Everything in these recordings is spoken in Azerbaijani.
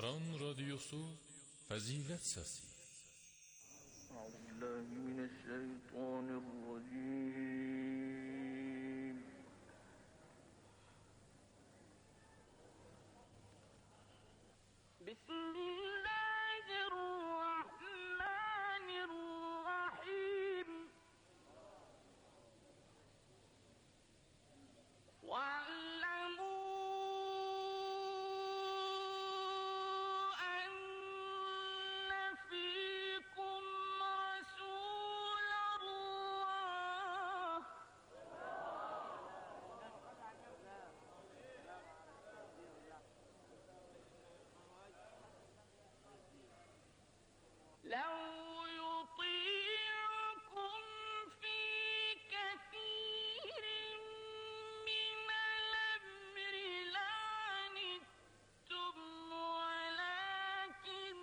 Aran Radyosu Fazilet Sesi. Euzubillahimineşşeytanirracim. Bismillahirrahmanirrahim. Wa'lamu لو يطيعكم في كثير من الأمر لعنتم ولكن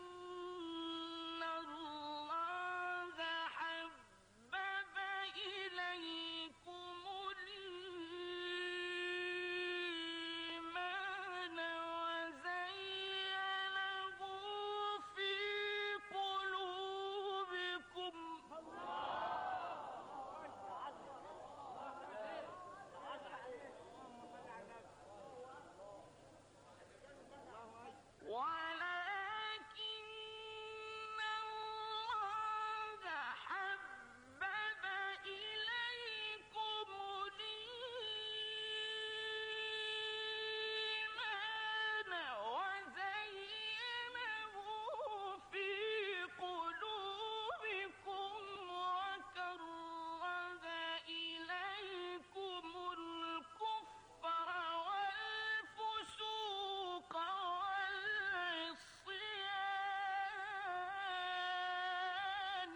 الله حبب إليكم الإيمان وزينه في قلوبكم ولكن الله حبب إليكم الإيمان وزينه في قلوبكم وكره إليكم الكفر والفسوق والعصيان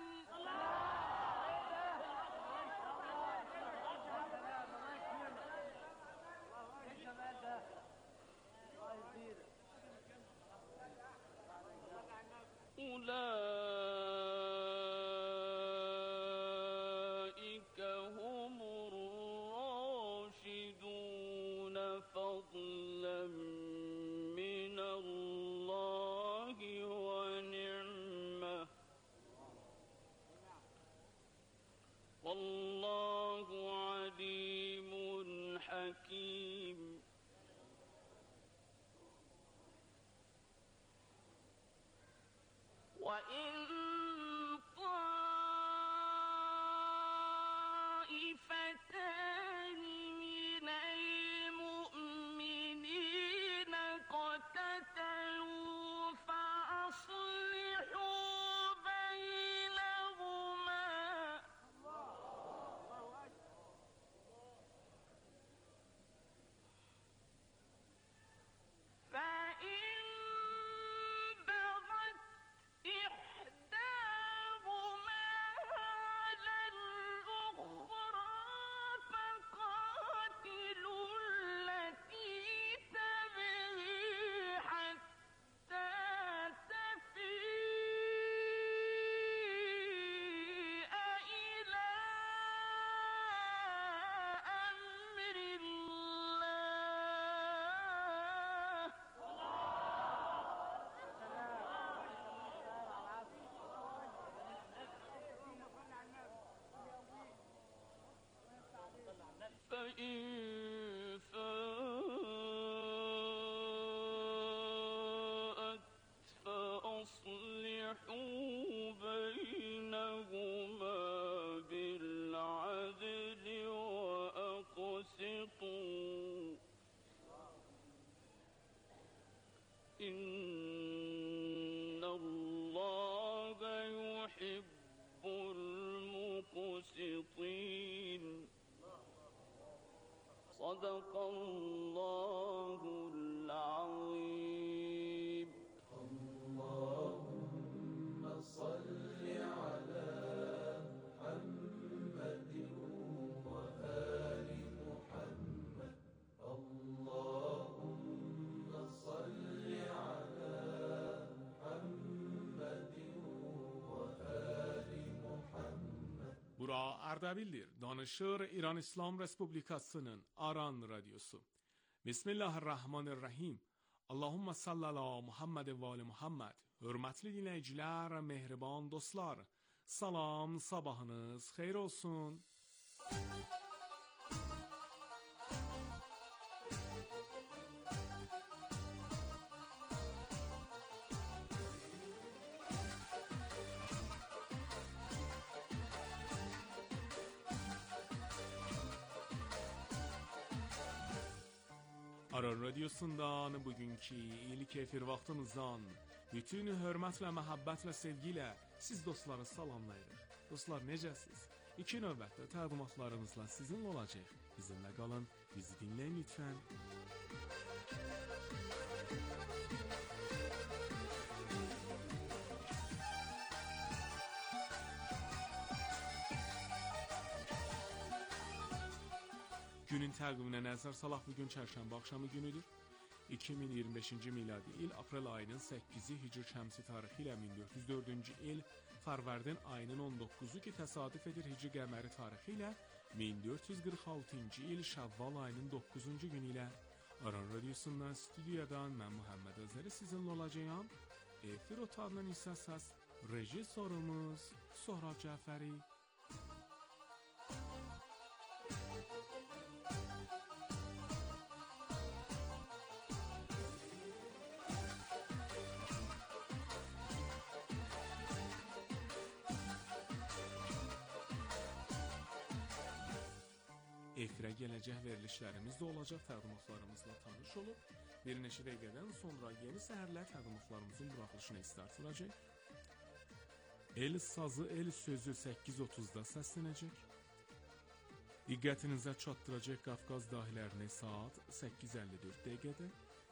أولئك هم الراشدون فضلا من الله ونعمة والله عليم حكيم وإن طائفتان من المؤمنين اقتتلوا فأصلحوا بينهما فإن بغت إحداهما على الأخرى فقاتلوا التي تبغي حتى تفيء إلى أمر الله فإن فاءت فأصلحوا بينهما بالعدل وأقسطوا إن الله يحب المقسطين صدق الله العظيم. اللهم صل على محمد وآل محمد. اللهم صل على محمد وآل محمد. Bura Ardabil'dir. Danışır İran İslam Respublikası'nın Aran Radyosu. Bismillahirrahmanirrahim. Allahumma salli ala Muhammed və ali Muhammed. Hörmətli dinləyicilər, mehriban dostlar, salam, sabahınız xeyir olsun. Aran Radyosu'ndan bugünkü ilk efir vaxtınızdan bütün hörmətlə, məhəbbətlə, sevgilə siz dostları salamlayırıq. Dostlar, necəsiz? İki növbətdə təqdimatlarımızla sizinlə olacaq. Bizimlə qalın, bizi dinləyin lütfən. Günün təqviminə nəzər salaq, bugün çərşənbə axşamı günüdür. 2025-ci miladi il aprel ayının 8-i Hicr şəmsi tarixi ilə 1404-cü il Fərvərdin ayının 19-u ki təsadüf edir Hicr qəməri tarixi ilə 1446-cı il Şəvval ayının 9-cu günü ilə Aran Radyosu'ndan, stüdiyadan mən Muhammed Özəri sizinlə olacağım. Efir otağından isə səs rejissorumuz Sohrab Cəfəri. Efirə gələcək verilişlərimiz də olacaq, təqdimatlarımızla tanış olub. Bir neçə dəqiqədən sonra yeni səhərlər təqdimatlarımızın buraxılışına start vuracaq. El sazı, el sözü 8:30-da səslənəcək. Diqqətinizə çatdıracaq Qafqaz dahilərini saat 8:54 dəqiqədə.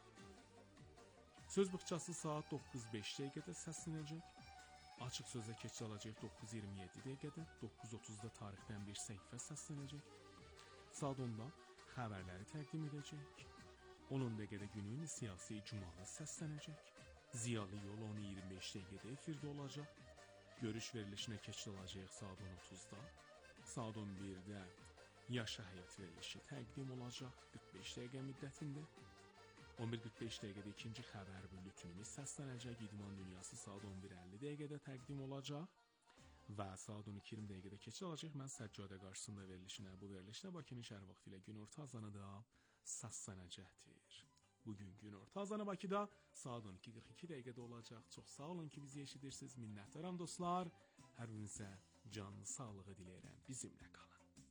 Söz bıxçası saat 9:05 dəqiqədə səslənəcək. Açıq sözə keçid alacaq 9:27 dəqiqədə. 9:30-da tarixdən bir səhifə səslənəcək. Saat 10-da xəbərləri təqdim edəcək. 10 dəqiqədə günün siyasi icmalı səslənəcək. Ziyalı yol 10:25 dəqiqədə efirdə olacaq. Görüş verilişinə keçid alacaq saat 10:30-da. Saat 11-də yaşa həyat verilişi təqdim olacaq 45 dəqiqə müddətində. 11:45 dəqiqədə ikinci xəbər bülletinimiz səslənəcək. İdman dünyası saat 11:50 dəqiqədə təqdim olacaq. Və saat 12:20 dəqiqədə keçid alacaq. Mən Səccadə qarşısında verilişinə, bu verilişdə Bakının şəhər vaxtı ilə günorta azanı da səslənəcəkdir. Bugün günorta azanı Bakıda saat 12:42 dəqiqədə olacaq. Çox sağ olun ki, bizi eşidirsiniz. Minnətdaram dostlar. Hər birinizə can sağlığı diləyirəm. Bizimlə qalın.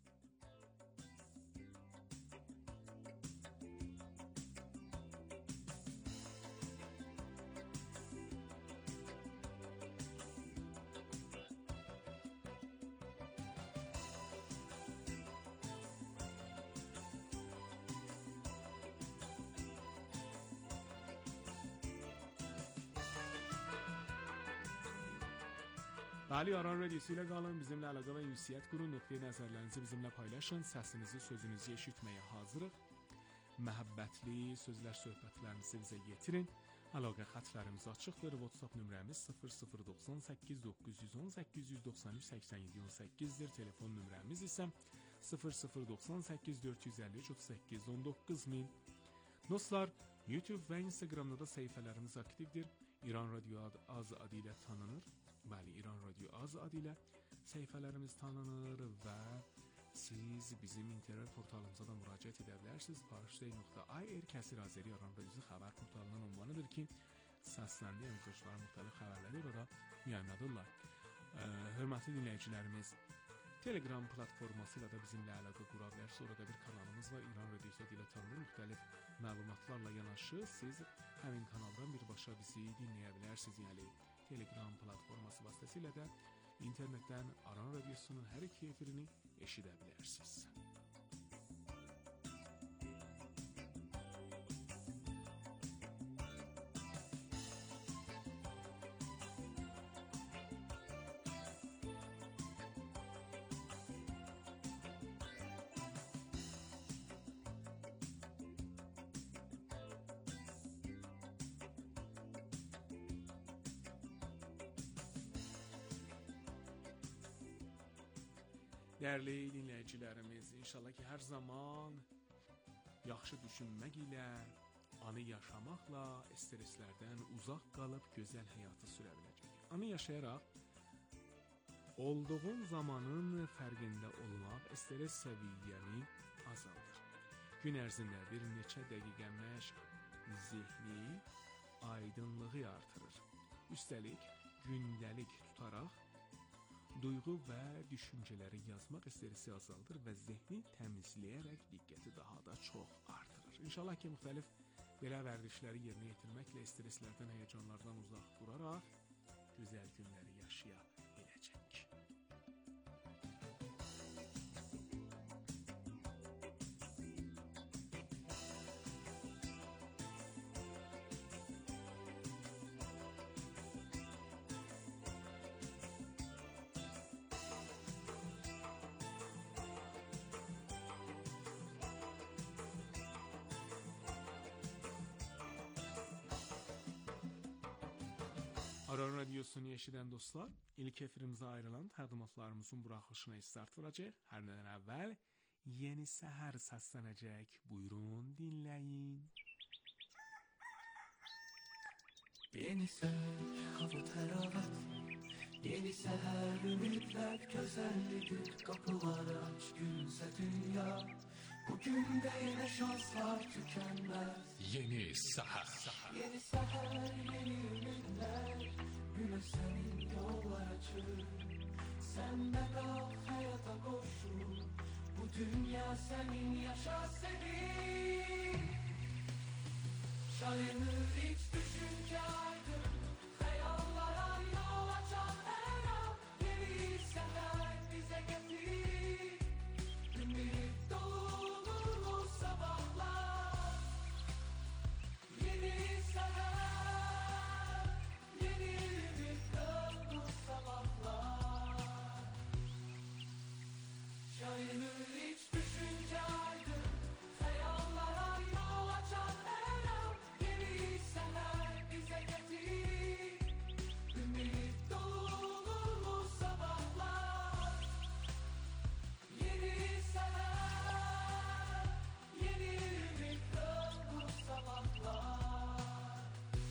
Bəli, Aran Radyosu ilə qalın, bizimlə əlaqə və ünsiyyət qurun, nöqteyi nəzərlərinizi bizimlə paylaşın, səsinizi, sözünüzü eşitməyə hazırıq. Məhəbbətli sözlər, söhbətlərinizi bizə yetirin. Əlaqə xətlərimiz açıqdır. WhatsApp nömrəmiz 0098 910 893 87 18-dir. Telefon nömrəmiz isə 0098 453 38 19000. Dostlar, YouTube və Instagramda da səhifələrimiz aktivdir. İran Radio adı ilə tanınır. Bəli, İran Radio adı ilə səhifələrimiz tanınır və siz bizim internet portalımıza da müraciət edə bilərsiniz. Parştey.ir Kəsir Azəri Aran Radiosu xəbər portalının ünvanıdır ki, səsləndiyi əməkdaşların müxtəlif xəbərləri orada yayınladırlar. Hörmətli dinləyicilərimiz, Telegram platforması ilə də bizimlə əlaqə qura bilərsiniz. Orada bir kanalımız var, İran Radiosu ilə tanınır. Müxtəlif məlumatlarla yanaşı siz həmin kanaldan birbaşa bizi dinləyə bilərsiniz. Yəni Telegram platforması vasitəsilə də internetdən Aran Radiosu'nun hər iki efirini eşidə bilərsiniz. Dəyərli dinləyicilərimiz, inşallah ki, hər zaman yaxşı düşünmək ilə, anı yaşamaqla stresslərdən uzaq qalıb gözəl həyatı sürə biləcək. Anı yaşayaraq olduğun zamanın fərqində olmaq stress səviyyəni azaldır. Gün ərzində bir neçə dəqiqə məşq zehni aydınlığı artırır. Üstəlik, gündəlik tutaraq duyğu və düşüncələri yazmaq stressi azaldır və zehni təmizləyərək diqqəti daha da çox artırır. İnşallah ki, müxtəlif belə vərdişləri yerinə yetirməklə stresslərdən, həyəcanlardan uzaq duraraq gözəl günləri yaşaya biləcək. Aran Radiosunu eşidən dostlar, ilk efirimizə ayrılan təqdimatlarımızın buraxılışına start vuracaq. Hər nədən əvvəl yeni səhər səslənəcək. Buyurun, dinləyin. Yeni səhər, hava təravət. Yeni səhər, ümidlər, gözəllidir. Qapılar aç, gülsə dünya. Bugün də yenə şanslar tükənməz. Yeni səhər. Yeni səhər, yeni ümidlər. Günə sənin yollar açır. Sən də qalx həyata qoşul. Bu dünya sənin, yaşa sevin. Şayanır iç düşüncə aydın. Xəyallara yol açan hər an. Yeni səhər bizə gətir. Ümid dolu sabahlar. Yeni səhər, yeni ümid dolu sabahlar. Şayanır iç düşüncə aydın. Xəyallara yol açan hər an. Yeni səhər bizə gətir. Ümid dolu sabahlar. Yeni səhər, yeni ümid dolu sabahlar.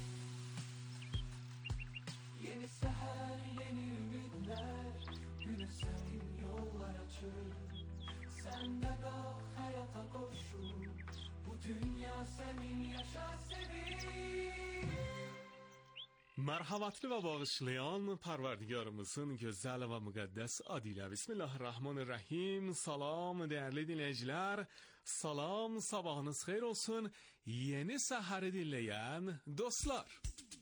Yeni səhər, yeni ümidlər. Günə sənin yollar açır. Sən də qalx həyata qoşul. Bu dünya sənin, yaşa sevin. Mərhəmətli və bağışlayan Parvardigarımızın gözəl və müqəddəs adıyla Bismillahirrahmanirrahim. Salam dəyərli dinləyicilər. Salam, sabahınız xeyir olsun. Yeni səhəri dinləyən dostlar.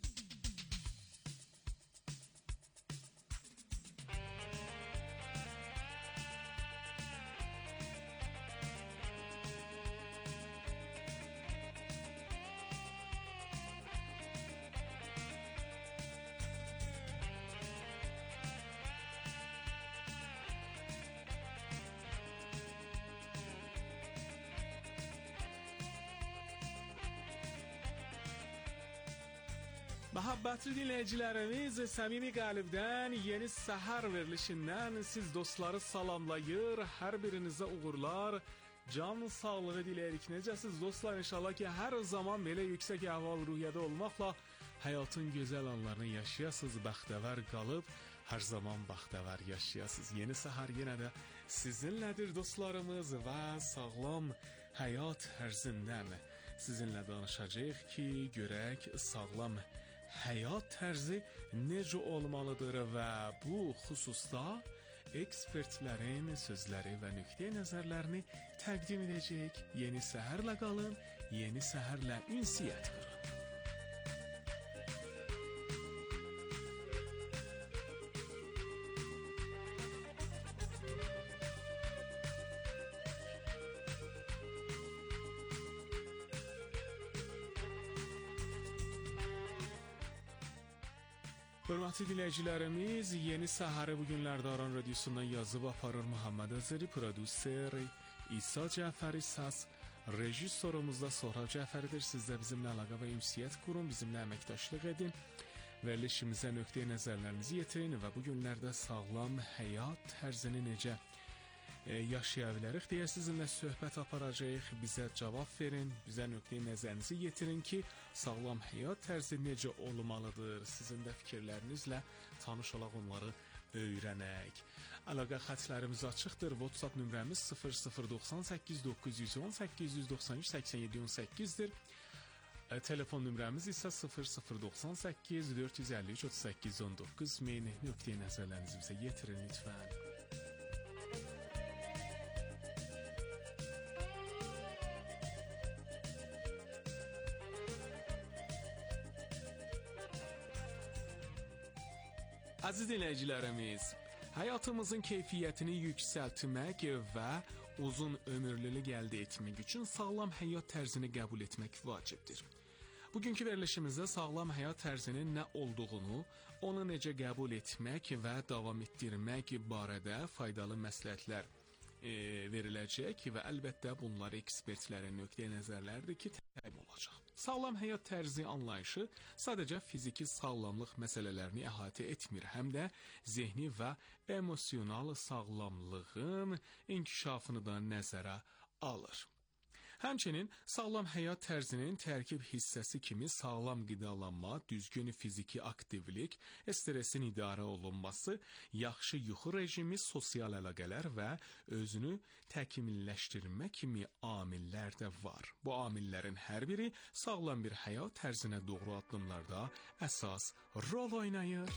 Məhəbbətli dinləyicilərimiz, səmimi qəlbdən yeni səhər verilişindən siz dostları salamlayır, hər birinizə uğurlar, can sağlığı diləyirik. Necəsiz dostlar? İnşallah ki, hər zaman belə yüksək əhval-ruhiyyədə olmaqla həyatın gözəl anlarını yaşayasınız, bəxtəvər qalıb, hər zaman bəxtəvər yaşayasınız. Yeni səhər yenə də sizinlədir dostlarımız və sağlam həyat tərzindən sizinlə danışacağıq ki, görək sağlam həyat tərzi necə olmalıdır və bu xüsusda ekspertlərin sözləri və nöqteyi nəzərlərini təqdim edəcək. Yeni səhərlə qalın, yeni səhərlə ünsiyyət qurun. Hörmətli dinləyicilərimiz, yeni səhəri bu günlərdə Aran Radiosundan yazıb aparır Muhammed Azeri, prodüser İsa Cəfəri, səs rejissorumuzda Sohrab Cəfəridir. Siz də bizimlə əlaqə və ünsiyyət qurun, bizimlə əməkdaşlıq edin, verilişimizə nöqteyi nəzərlərinizi yetirin və bu günlərdə sağlam həyat tərzini necə yaşaya bilərik deyə sizinlə söhbət aparacağıq. Bizə cavab verin, bizə nöqteyi nəzərinizi yetirin ki, sağlam həyat tərzi necə olmalıdır? Sizin də fikirlərinizlə tanış olaq, onları öyrənək. Əlaqə xətlərimiz açıqdır. WhatsApp nömrəmiz 0098 910 893 87 18-dir. Telefon nömrəmiz isə 0098 453 38 19. Nöqteyi nəzərlərinizi bizə yetirin lütfən. Əziz dinləyicilərimiz, həyatımızın keyfiyyətini yüksəltmək və uzun ömürlülük əldə etmək üçün sağlam həyat tərzini qəbul etmək vacibdir. Bugünkü verilişimizdə sağlam həyat tərzinin nə olduğunu, onu necə qəbul etmək və davam etdirmək barədə faydalı məsləhətlər veriləcək və əlbəttə bunlar ekspertlərin nöqteyi nəzərləridir ki, təyin olacaq. Sağlam həyat tərzi anlayışı sadəcə fiziki sağlamlıq məsələlərini əhatə etmir, həm də zehni və emosional sağlamlığın inkişafını da nəzərə alır. Həmçinin sağlam həyat tərzinin tərkib hissəsi kimi sağlam qidalanma, düzgün fiziki aktivlik, stressin idarə olunması, yaxşı yuxu rejimi, sosial əlaqələr və özünü təkmilləşdirmə kimi amillər də var. Bu amillərin hər biri sağlam bir həyat tərzinə doğru addımlarda əsas rol oynayır.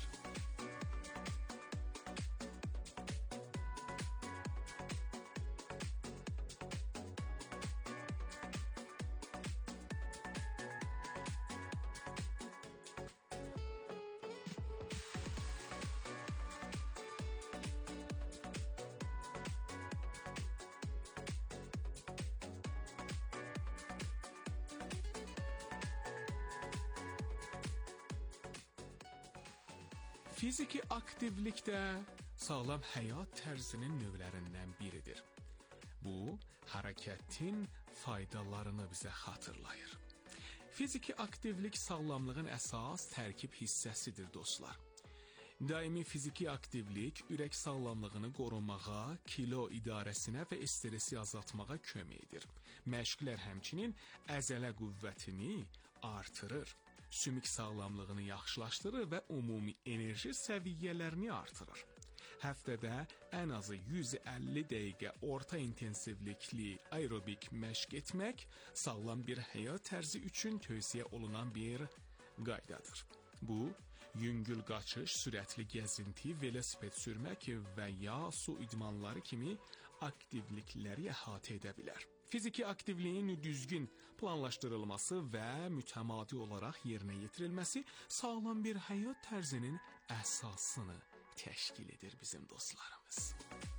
Fiziki aktivlik də sağlam həyat tərzinin növlərindən biridir. Bu, hərəkətin faydalarını bizə xatırlayır. Fiziki aktivlik sağlamlığın əsas tərkib hissəsidir, dostlar. Daimi fiziki aktivlik ürək sağlamlığını qorumağa, kilo idarəsinə və stresi azaltmağa kömək edir. Məşqlər həmçinin əzələ qüvvətini artırır. Sümük sağlamlığını yaxşılaşdırır və ümumi enerji səviyyələrini artırır. Həftədə ən azı 150 dəqiqə orta intensivlikli aerobik məşq etmək sağlam bir həyat tərzi üçün tövsiyə olunan bir qaydadır. Bu, yüngül qaçış, sürətli gəzinti, velosiped sürmək və ya su idmanları kimi aktivlikləri əhatə edə bilər. Fiziki aktivliyin düzgün planlaşdırılması və mütəmadi olaraq yerinə yetirilməsi sağlam bir həyat tərzinin əsasını təşkil edir bizim dostlarımız.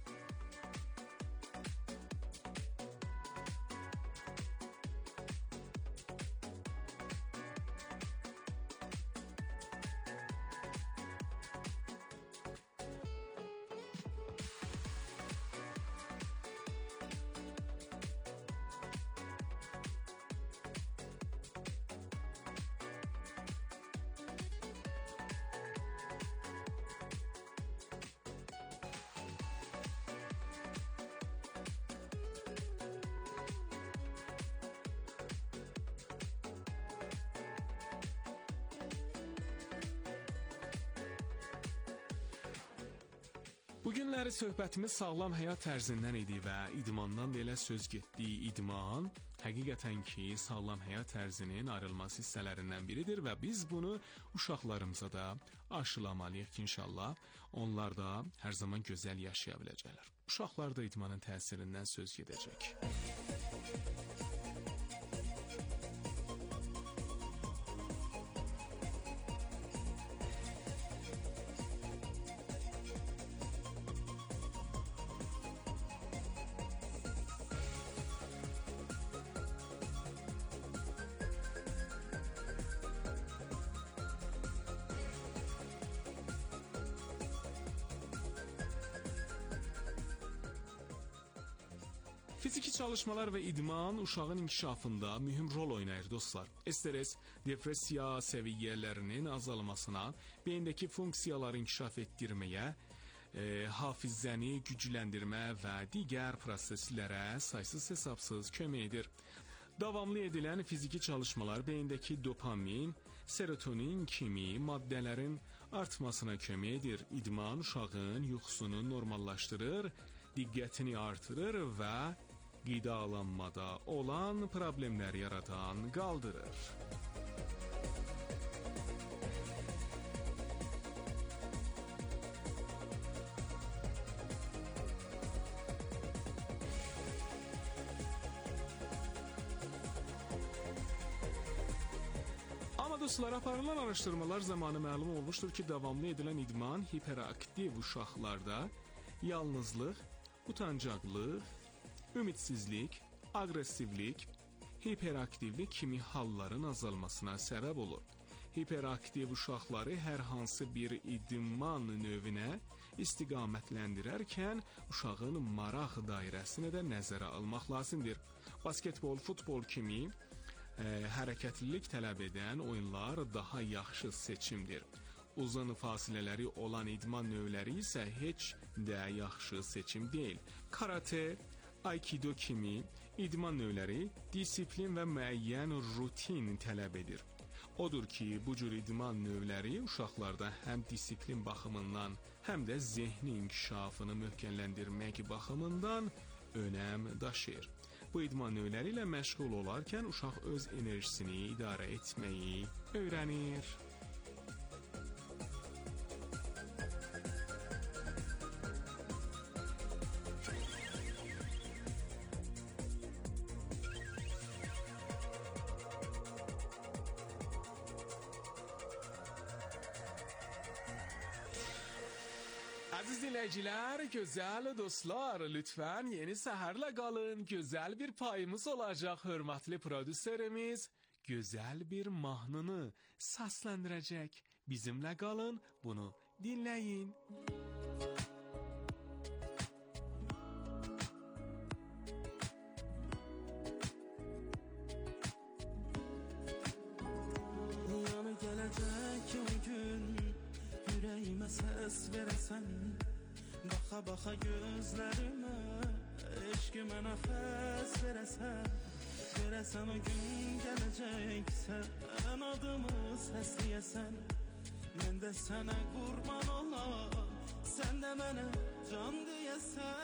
Bugünləri söhbətimiz sağlam həyat tərzindən idi və idmandan da elə söz getdi. İdman həqiqətən ki, sağlam həyat tərzinin ayrılmaz hissələrindən biridir və biz bunu uşaqlarımıza da aşılamalıyıq ki, inşallah onlar da hər zaman gözəl yaşaya biləcəklər. Uşaqlar da idmanın təsirindən söz gedəcək. Fiziki çalışmalar və idman uşağın inkişafında mühüm rol oynayır, dostlar. Stres, depressiya səviyyələrinin azalmasına, beyindəki funksiyaları inkişaf etdirməyə, hafizəni gücləndirmə və digər proseslərə saysız hesabsız kömək edir. Davamlı edilən fiziki çalışmalar beyindəki dopamin, serotonin kimi maddələrin artmasına kömək edir. İdman uşağın yuxusunu normallaşdırır, diqqətini artırır və qidalanmada olan problemlər yaratan qaldırır. Dostlar, aparılan araşdırmalar zamanı məlum olmuşdur ki, davamlı edilən idman hiperaktiv uşaqlarda yalnızlıq, utancaqlıq, ümidsizlik, aqressivlik, hiperaktivlik kimi halların azalmasına səbəb olur. Hiperaktiv uşaqları hər hansı bir idman növünə istiqamətləndirərkən uşağın maraq dairəsini də nəzərə almaq lazımdır. Basketbol, futbol kimi hərəkətlilik tələb edən oyunlar daha yaxşı seçimdir. Uzun fasilələri olan idman növləri isə heç də yaxşı seçim deyil. Karate, aikido kimi idman növləri disiplin və müəyyən rutin tələb edir. Odur ki, bu cür idman növləri uşaqlarda həm disiplin baxımından, həm də zehni inkişafını möhkəmləndirmək baxımından önəm daşıyır. Bu idman növləri ilə məşğul olarkən uşaq öz enerjisini idarə etməyi öyrənir. Aziz dinləyicilər, gözəl dostlar, lütfən yeni səhərlə qalın. Gözəl bir payımız olacaq. Hörmətli prodüserimiz gözəl bir mahnını səsləndirəcək. Bizimlə qalın, bunu dinləyin. Yanı gələcək o gün, ürəyimə səs verəsən, baxa-baxa gözlərimə, eşqimə nəfəs verəsən, görəsən o gün gələcək, sən adımı səsləyəsən, mən də sənə qurban olam, sən də mənə can deyəsən.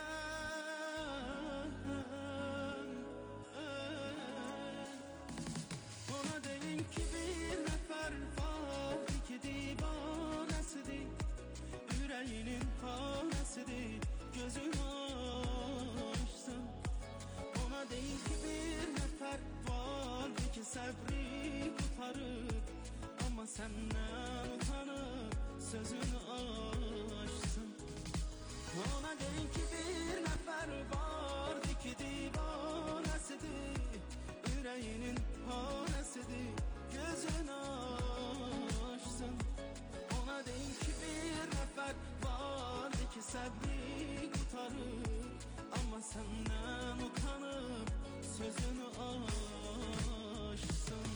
Ona deyin ki bir nəfər var, iki divanəsidir, ürəyinin tanəsidir, gözün açsın. Ona deyin ki bir nəfər var, ki səbri qutarıb, amma səndən utanıb, sözünü açsın. Ona deyin ki bir nəfər var, ki divanəsidir, ürəyinin tanəsidir, gözün açsın. Ona deyin ki bir nəfər var, ki səbri qutarıb, amma səndən utanıb, sözünü açsın.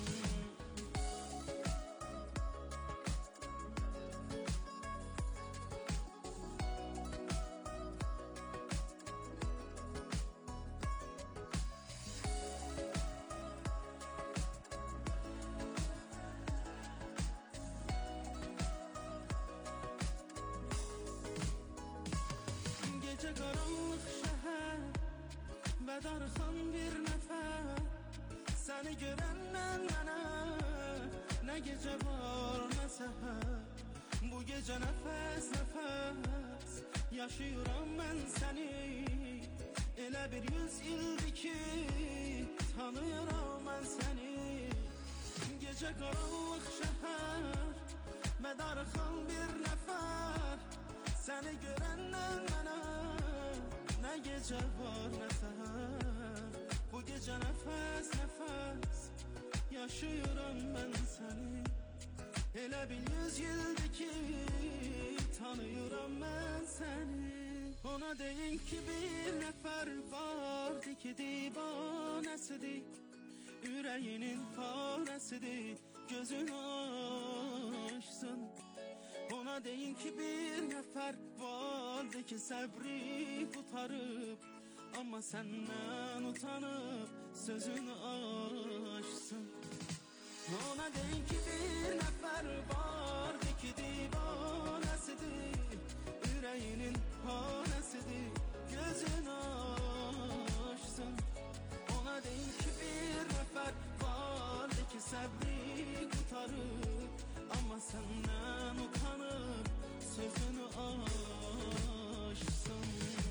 Gecə qaranlıq şəhər, bədarxan bir nəfər, səni görəndən mənə, nə gecə var, nə səhər. Bu gecə nəfəs nəfəs, yaşayıram mən səni, elə bir 100 ildir ki, tanıyıram mən səni. Gecə qaranlıq şəhər, bədarxan bir nəfər, səni görəndən mənə, nə gecə var, nə səhər. Bu gecə nəfəs nəfəs, yaşayıram mən səni, elə bil 100 ildir ki, tanıyıram mən səni. Ona deyin ki bir nəfər vardı ki divanəsidir, ürəyinin fanəsidir, gözün açsın. Ona deyin ki bir nəfər var qaldı ki səbri qutarıb, amma səndən utanıb sözünü açsın. Ona deyin ki bir nəfər vardı ki divanəsidir, ürəyinin hanəsidir, gözünü açsın. Ona deyin ki bir nəfər vardı ki səbri qutarıb, amma səndən utanıb sözünü açsın.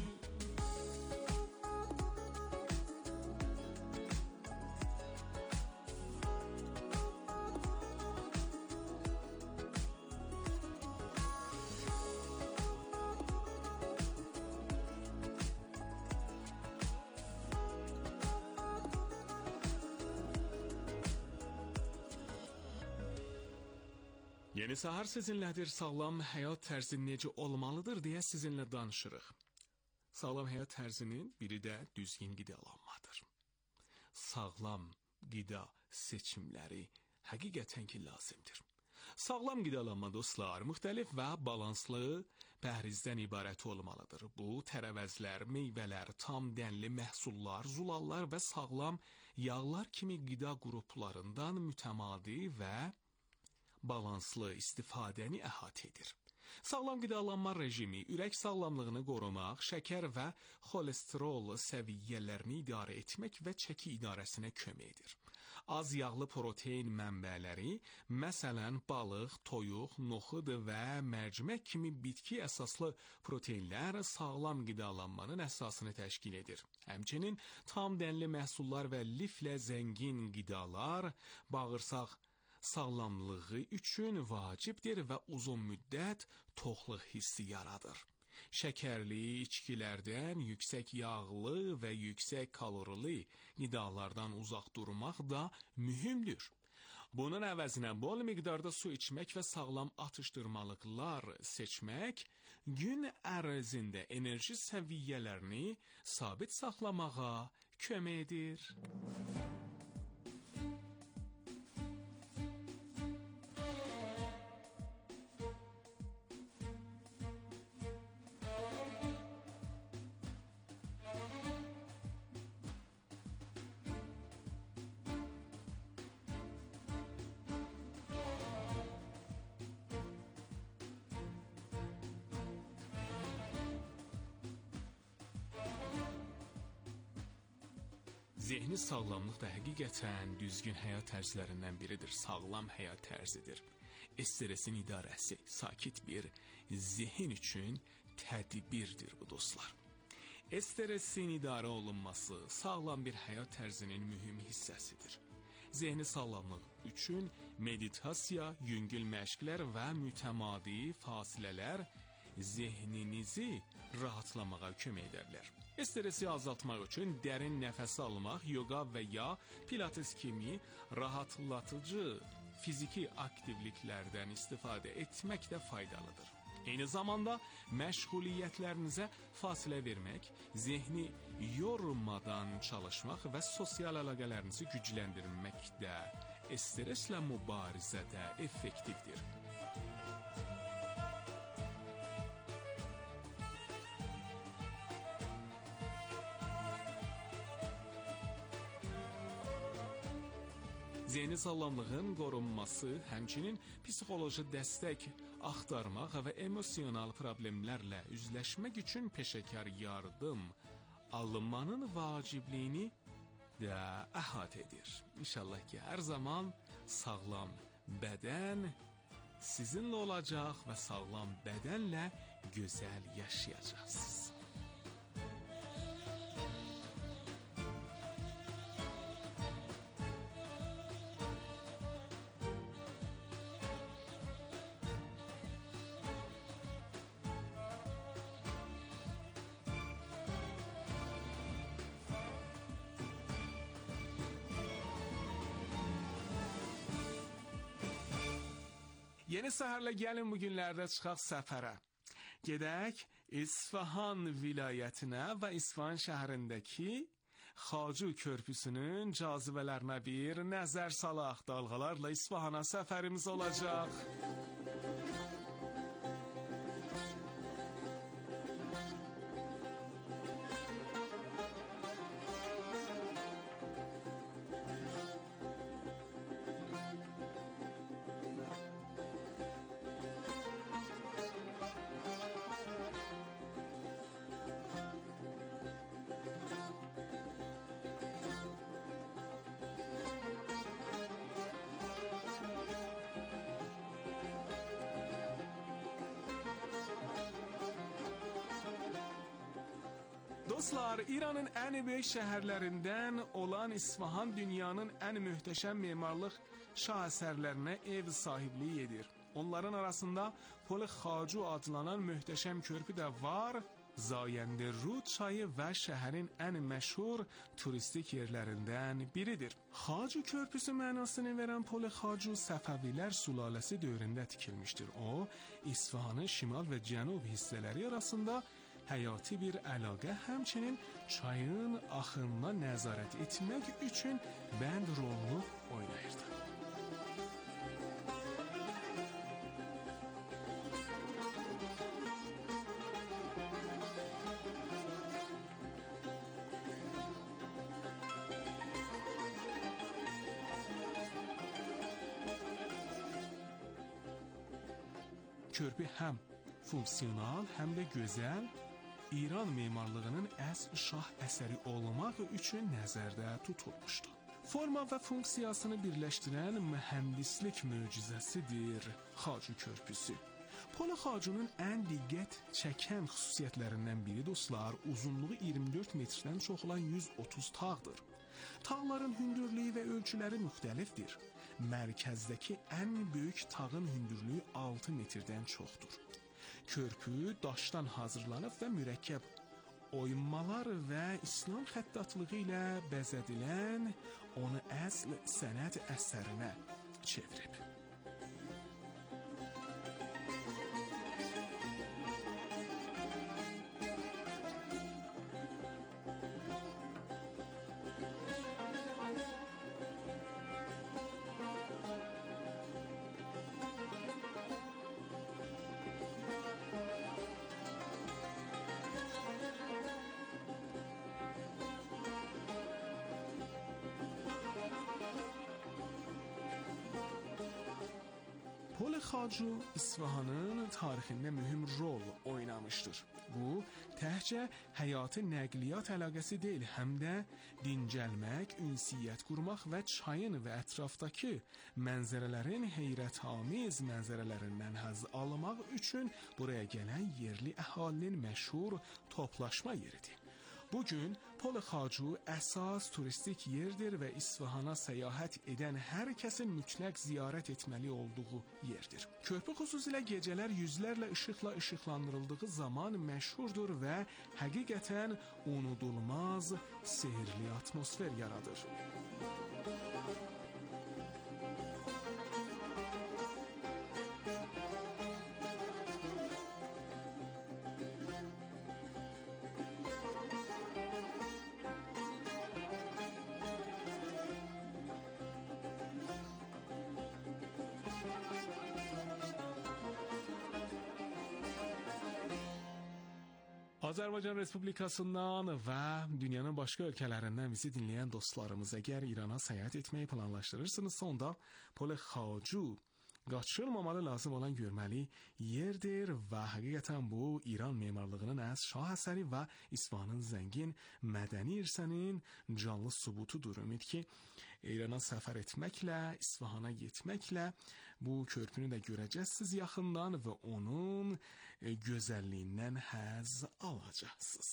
Yeni səhər sizinlədir. Sağlam həyat tərzi necə olmalıdır deyə sizinlə danışırıq. Sağlam həyat tərzinin biri də düzgün qidalanmadır. Sağlam qida seçimləri həqiqətən ki lazımdır. Sağlam qidalanma dostlar, müxtəlif və balanslı pəhrizdən ibarət olmalıdır. Bu, tərəvəzlər, meyvələr, tam dənli məhsullar, zulallar və sağlam yağlar kimi qida qruplarından mütəmadi və balanslı istifadəni əhatə edir. Sağlam qidalanma rejimi ürək sağlamlığını qorumaq, şəkər və xolesterol səviyyələrini idarə etmək və çəki idarəsinə kömək edir. Az yağlı protein mənbələri, məsələn balıq, toyuq, noxud və mərcimək kimi bitki əsaslı proteinlər sağlam qidalanmanın əsasını təşkil edir. Həmçinin tam dənli məhsullar və liflə zəngin qidalar bağırsaq sağlamlığı üçün vacibdir və uzun müddət toxluq hissi yaradır. Şəkərli içkilərdən, yüksək yağlı və yüksək kalorili qidalardan uzaq durmaq da mühümdür. Bunun əvəzinə bol miqdarda su içmək və sağlam atışdırmalıqlar seçmək gün ərzində enerji səviyyələrini sabit saxlamağa kömək edir. Zehni sağlamlıq da həqiqətən düzgün həyat tərzlərindən biridir. Sağlam həyat tərzidir. Stresin idarəsi, sakit bir zehin üçün tədbirdir bu dostlar. Stresin idarə olunması sağlam bir həyat tərzinin mühüm hissəsidir. Zehni sağlamlıq üçün meditasiya, yüngül məşqlər və mütəmadi fasilələr zehninizi rahatlamağa kömək edərlər. Stresi azaltmaq üçün dərin nəfəs almaq, yoga və ya pilates kimi rahatlatıcı fiziki aktivliklərdən istifadə etmək də faydalıdır. Eyni zamanda məşğuliyyətlərinizə fasilə vermək, zehni yormadan çalışmaq və sosial əlaqələrinizi gücləndirmək də streslə mübarizədə effektivdir. Zehni sağlamlığın qorunması, həmçinin psixoloji dəstək axtarmaq və emosional problemlərlə üzləşmək üçün peşəkar yardım alınmanın vacibliyini də əhatə edir. İnşallah ki, hər zaman sağlam bədən sizinlə olacaq və sağlam bədənlə gözəl yaşayacaqsınız. Yeni səhərlə gəlin bu günlərdə çıxaq səfərə. Gedək İsfahan vilayətinə və İsfahan şəhərindəki Xacu körpüsünün cazibələrinə bir nəzər salaq. Dalğalarla İsfahana səfərimiz olacaq. Dostlar, İranın ən böyük şəhərlərindən olan İsfahan dünyanın ən möhtəşəm memarlıq şahesərlərinə ev sahibliyi edir. Onların arasında Pol Xacu adlanan möhtəşəm körpü də var. Zayəndə Rud çayı və şəhərin ən məşhur turistik yerlərindən biridir. Xacu körpüsü mənasını verən Pol Xacu Səfəvilər sülaləsi dövründə tikilmişdir. O, İsfahanın şimal və cənub hissələri arasında həyati bir əlaqə, həmçinin çayın axınına nəzarət etmək üçün bənd rolunu oynayırdı. Körpü həm funksional, həm də gözəl, İran memarlığının əsl şah əsəri olmaq üçün nəzərdə tutulmuşdu. Forma və funksiyasını birləşdirən mühəndislik möcüzəsidir Xacu körpüsü. Pol Xacunun ən diqqət çəkən xüsusiyyətlərindən biri dostlar, uzunluğu 24 metrdən çox olan 130 tağdır. Tağların hündürlüyü və ölçüləri müxtəlifdir. Mərkəzdəki ən böyük tağın hündürlüyü 6 metrdən çoxdur. Körpü daşdan hazırlanıb və mürəkkəb oymalar və İslam xəttatlığı ilə bəzədilən onu əsl sənət əsərinə çevirib. Pol Xacu İsfahanın tarixində mühüm rol oynamışdır. Bu, təkcə həyatı nəqliyyat əlaqəsi deyil, həm də dincəlmək, ünsiyyət qurmaq və çayın və ətrafdakı mənzərələrin heyrətamiz mənzərələrindən həzz almaq üçün buraya gələn yerli əhalinin məşhur toplaşma yeridir. Bugün Pol Xacu əsas turistik yerdir və İsfahana səyahət edən hər kəsin mütləq ziyarət etməli olduğu yerdir. Körpü xüsusilə gecələr yüzlərlə işıqla işıqlandırıldığı zaman məşhurdur və həqiqətən unudulmaz sehirli atmosfer yaradır. Azərbaycan Respublikasından və dünyanın başqa ölkələrindən bizi dinləyən dostlarımız, əgər İrana səyahət etməyi planlaşdırırsınızsa, onda Pol Xacu qaçılmamalı lazım olan görməli yerdir və həqiqətən bu İran memarlığının şah əsəri və İsfahanın zəngin mədəni irsənin canlı sübutudur. Ümid ki, İrana səfər etməklə, İsfahana getməklə bu körpünü də görəcəksiniz yaxından və onun gözəlliyindən həzz alacaqsınız.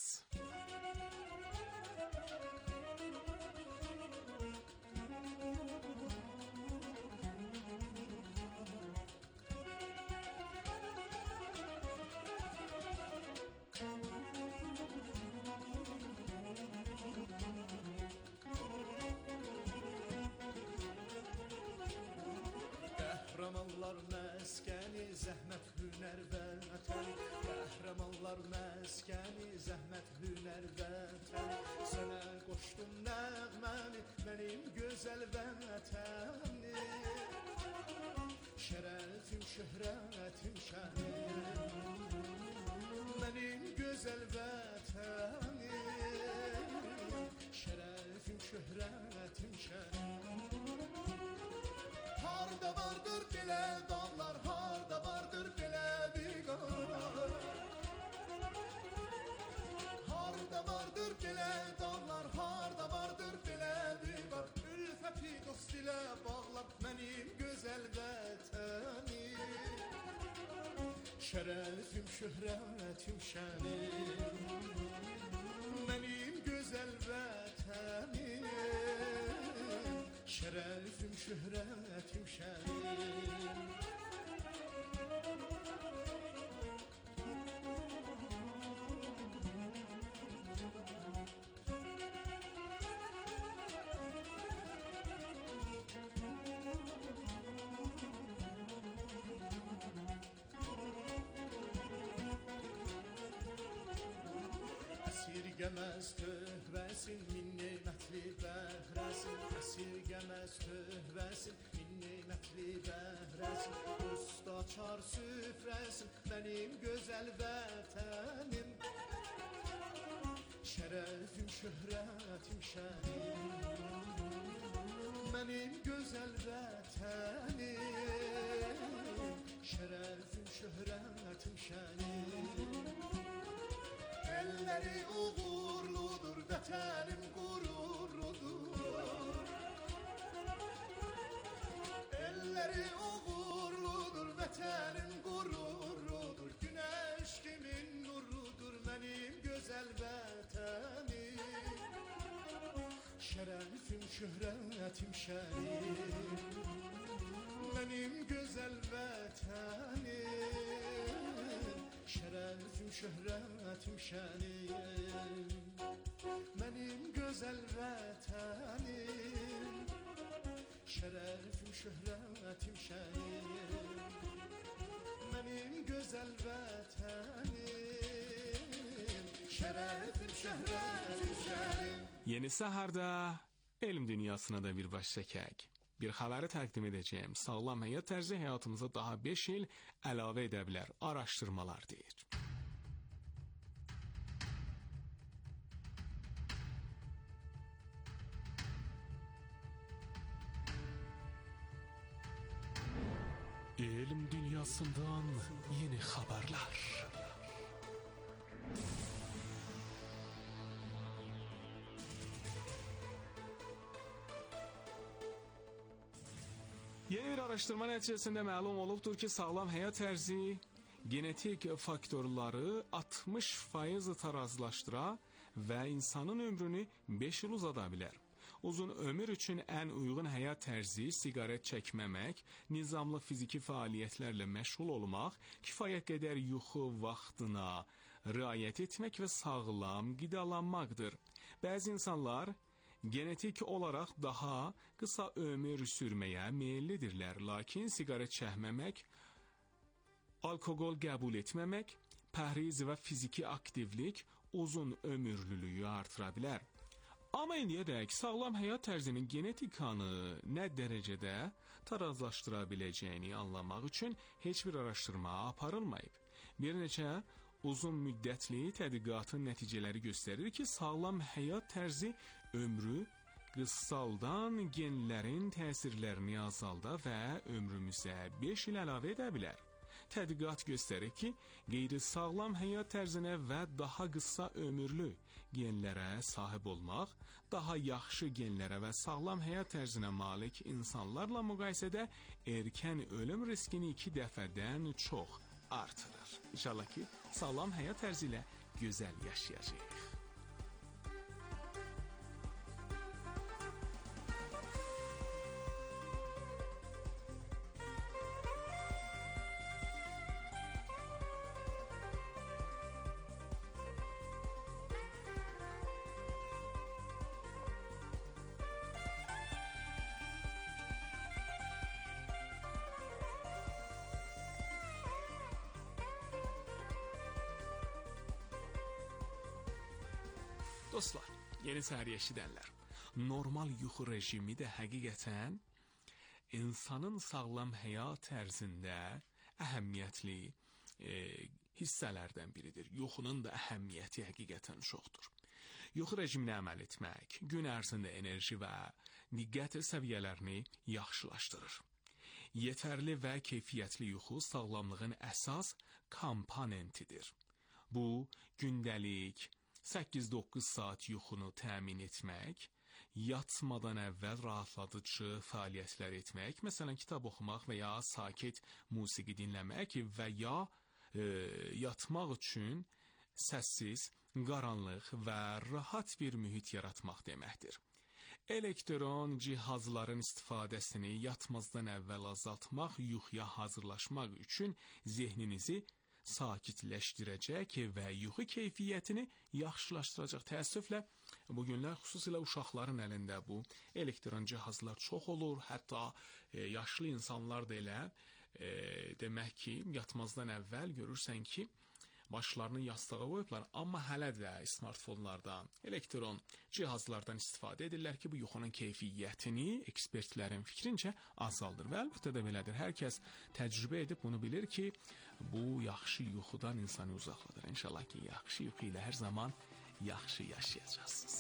Qəhrəmanlar məskəni, zəhmət, hünər və vətən. Qəhrəmanlar məskəni, zəhmət, hünər və vətən. Sənə qoşdum nəğməni, mənim gözəl vətəni. Şərəfim, şöhrətim, şənim, mənim gözəl vətəni. Şərəfim, şöhrətim, şənim. Harda vardır belə dağlar, harda vardır belə biqar. Harda vardır belə dağlar, harda vardır belə biqar. Ülfəti dost ilə bağlar mənim gözəl vətənim. Şərəfim, şöhrətim, şənim, mənim güzel vətənim, şərəfim, şöhrətim, şənim. Əsirgəməz töhvəsin, min neymətli bəhrəsin. Əsirgəməz töhvəsin, min neymətli bəhrəsin. Usta çar süfrəsin, mənim gözəl vətənim, şərəfim, şöhrətim, şənim. Mənim gözəl vətənim, şərəfim, şöhrətim, şənim. Elləri uğurludur, vətənim qürurludur. Elləri uğurludur, vətənim qürurludur. Günəş kimin nurudur, mənim gözəl vətənim, şərəfim, şöhrətim, şənim. Mənim gözəl vətənim, şərəfim, şöhrətim, şənim. Mənim gözəl vətənim, şərəfim, şöhrətim, şənim. Mənim gözəl vətənim, şərəfim, şöhrətim, şənim. Yeni Səharda elm dünyasına da bir baş çəkək. Bir xəbəri təqdim edəcəyim. Sağlam həyat tərzi həyatımıza daha 5 il əlavə edə bilər. Araşdırmalar deyir. Elm dünyasından yeni xəbərlər. Yeni bir araşdırma nəticəsində məlum olubdur ki, sağlam həyat tərzi genetik faktorları 60% tarazlaşdıra və insanın ömrünü 5 il uzada bilər. Uzun ömür üçün ən uyğun həyat tərzi siqaret çəkməmək, nizamlı fiziki fəaliyyətlərlə məşğul olmaq, kifayət qədər yuxu vaxtına riayət etmək və sağlam qidalanmaqdır. Bəzi insanlar genetik olaraq daha qısa ömür sürməyə meyillidirlər, lakin siqaret çəkməmək, alkoqol qəbul etməmək, pəhriz və fiziki aktivlik uzun ömürlülüyü artıra bilər. Amma indiyədək sağlam həyat tərzinin genetikanı nə dərəcədə tarazlaşdıra biləcəyini anlamaq üçün heç bir araşdırma aparılmayıb. Bir neçə uzun müddətli tədqiqatın nəticələri göstərir ki, sağlam həyat tərzi ömrü qısaldan genlərin təsirlərini azalda və ömrümüzə 5 il əlavə edə bilər. Tədqiqat göstərir ki, qeyri-sağlam həyat tərzinə və daha qısa ömürlü genlərə sahib olmaq, daha yaxşı genlərə və sağlam həyat tərzinə malik insanlarla müqayisədə erkən ölüm riskini 2 dəfədən çox artırır. İnşallah ki, sağlam həyat tərzi ilə gözəl yaşayacağıq. Dostlar, yeni səhər eşidənlər, normal yuxu rejimi də həqiqətən insanın sağlam həyat tərzində əhəmiyyətli hissələrdən biridir. Yuxunun da əhəmiyyəti həqiqətən çoxdur. Yuxu rejiminə əməl etmək gün ərzində enerji və diqqət səviyyələrini yaxşılaşdırır. Yetərli və keyfiyyətli yuxu sağlamlığın əsas komponentidir. Bu, gündəlik 8-9 saat yuxunu təmin etmək, yatmadan əvvəl rahatladıcı fəaliyyətlər etmək, məsələn, kitab oxumaq və ya sakit musiqi dinləmək və ya yatmaq üçün səssiz qaranlıq və rahat bir mühit yaratmaq deməkdir. Elektron cihazların istifadəsini yatmazdan əvvəl azaltmaq, yuxuya hazırlaşmaq üçün zehninizi sakitləşdirəcək və yuxu keyfiyyətini yaxşılaşdıracaq. Təəssüflə, bu günlər xüsusilə uşaqların əlində bu elektron cihazlar çox olur. Hətta yaşlı insanlar da elə, demək ki, yatmazdan əvvəl görürsən ki, başlarını yastığa qoyublar, amma hələ də smartfonlardan, elektron cihazlardan istifadə edirlər ki, bu yuxunun keyfiyyətini ekspertlərin fikrincə azaldır. Və əlbəttə də belədir. Hər kəs təcrübə edib bunu bilir ki, bu yaxşı yuxudan insanı uzaqladır. İnşallah ki, yaxşı yuxu ilə hər zaman yaxşı yaşayacaqsınız.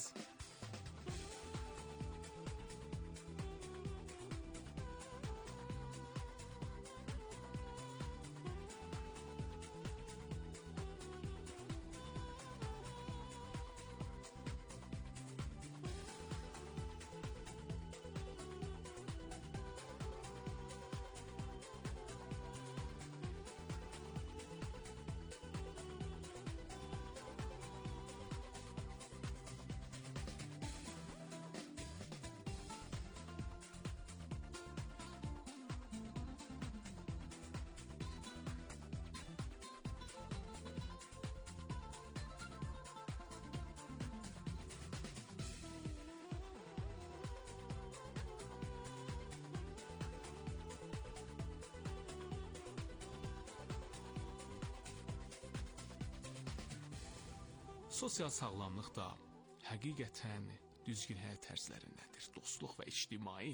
Sosial sağlamlıq da həqiqətən düzgün həyat tərzlərindədir. Dostluq və ictimai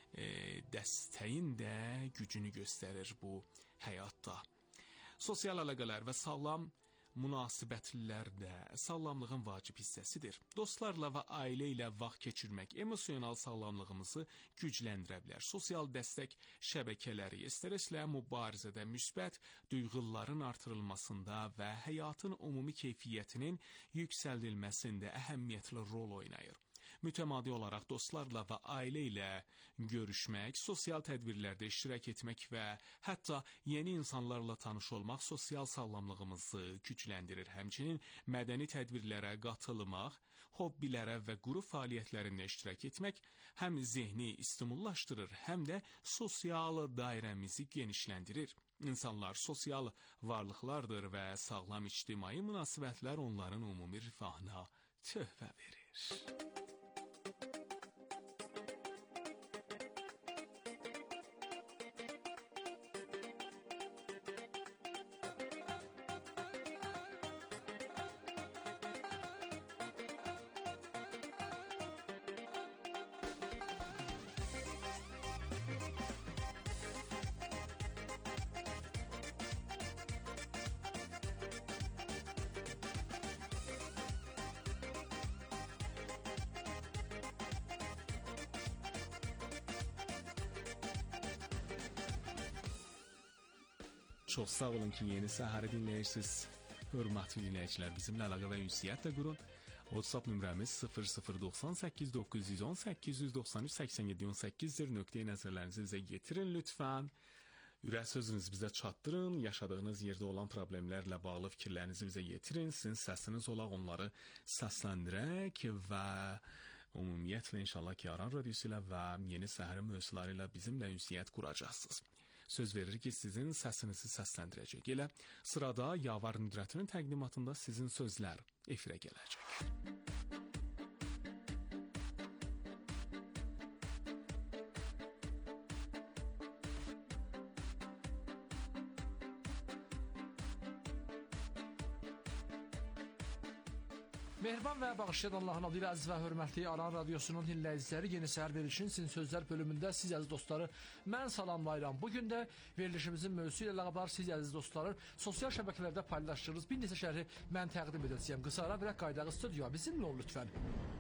dəstəyin də gücünü göstərir bu həyatda. Sosial əlaqələr və sağlam münasibətlər də sağlamlığın vacib hissəsidir. Dostlarla və ailə ilə vaxt keçirmək emosional sağlamlığımızı gücləndirə bilər. Sosial dəstək şəbəkələri stresslə mübarizədə müsbət duyğuların artırılmasında və həyatın ümumi keyfiyyətinin yüksəldilməsində əhəmiyyətli rol oynayır. Mütəmadi olaraq dostlarla və ailə ilə görüşmək, sosial tədbirlərdə iştirak etmək və hətta yeni insanlarla tanış olmaq sosial sağlamlığımızı gücləndirir. Həmçinin mədəni tədbirlərə qatılmaq, hobbilərə və qrup fəaliyyətlərində iştirak etmək həm zehni stimullaşdırır, həm də sosial dairəmizi genişləndirir. İnsanlar sosial varlıqlardır və sağlam ictimai münasibətlər onların ümumi rifahına töhfə verir. Çox sağ olun ki, yeni səhəri dinləyirsiniz. Hörmətli dinləyicilər, bizimlə əlaqə və ünsiyyət də qurun. WhatsApp nömrəmiz 0098 910 893 87 18-dir. Nöqteyi nəzərlərinizi bizə getirin lütfən. Ürək sözünüzü bizə çatdırın. Yaşadığınız yerdə olan problemlərlə bağlı fikirlərinizi bizə getirin. Sizin səsiniz olaq, onları səsləndirək və ümumiyyətlə inşallah ki, Aran radiosu ilə və yeni səhərin mövzuları ilə bizimlə ünsiyyət quracaqsınız. Söz verir ki, sizin səsinizi səsləndirəcək. Elə sırada Yavar Nüdrətinin təqdimatında sizin sözlər efirə gələcək. Mehriban və bağışlayan Allahın adı ilə əziz və hörmətli Aran radiosunun dinləyiciləri, yeni səhər verilişinin sizin sözlər bölümündə siz əziz dostları mən salamlayıram. Bugün də verilişimizin mövzusu ilə əlaqədar siz əziz dostları sosial şəbəkələrdə paylaşdığınız bir neçə şərhi mən təqdim edəcəyəm. Qısa ara verək, qaydağı studioya bizimlə ol lütfən.